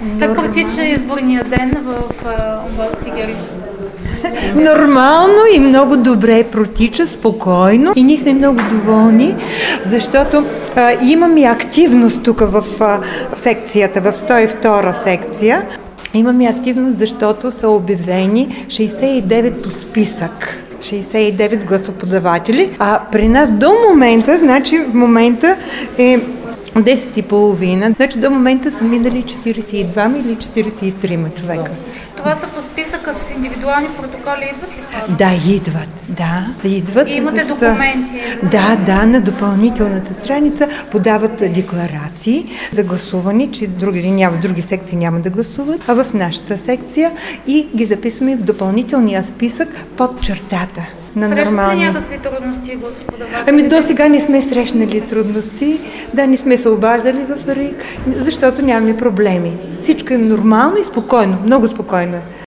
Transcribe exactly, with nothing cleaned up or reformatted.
Как протича изборния ден в Унгарски? Нормално и много добре протича, спокойно и ние сме много доволни, защото а, имаме активност тук в а, секцията, в сто и втора секция. Имаме активност, защото са обявени шейсет и девет по списък. шейсет и девет гласоподаватели, а при нас до момента, значи в момента е десет и половина, значи до момента са минали четирийсет и два или четирийсет и три човека. Това са по списъка с индивидуални протоколи, идват ли хора? Да, идват, да. Идват. И имате с... документи? Да, да, на допълнителната страница подават декларации за гласуване, че други, няма, в други секции няма да гласуват, а в нашата секция и ги записваме в допълнителния списък под чертата. Срещате ли някакви трудности, гласоподаватели? Ами до сега не сме срещнали трудности, да, не сме се обаждали в РИК, защото нямаме проблеми. Всичко е нормално и спокойно, много спокойно е.